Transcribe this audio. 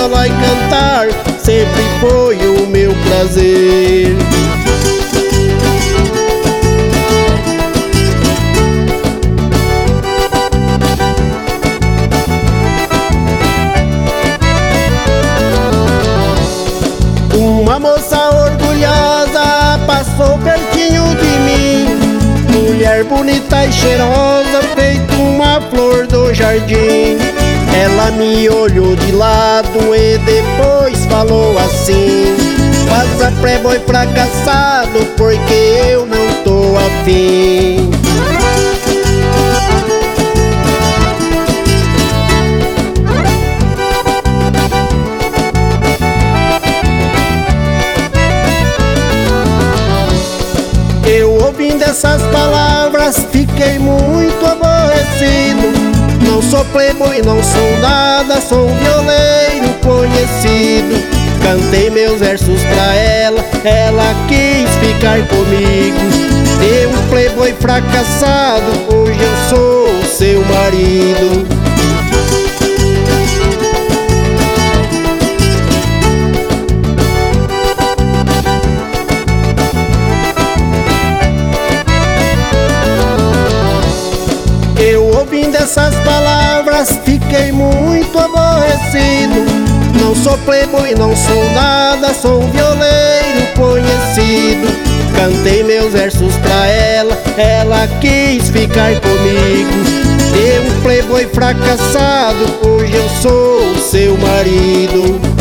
viola e cantar sempre foi o meu prazer. Uma moça orgulhosa passou pertinho de mim, mulher bonita e cheirosa, feito uma flor do jardim. Ela me olhou de lado e depois falou assim: faça playboy fracassado porque eu não tô afim. Eu ouvindo essas palavras fiquei muito aborrecido. Não sou playboy, não sou nada, sou um violeiro conhecido. Cantei meus versos pra ela, ela quis ficar comigo. Eu, um playboy fracassado, hoje eu sou seu marido. Ouvindo essas palavras fiquei muito aborrecido. Não sou playboy, não sou nada, sou um violeiro conhecido. Cantei meus versos pra ela, ela quis ficar comigo. Eu, um playboy fracassado, hoje eu sou seu marido.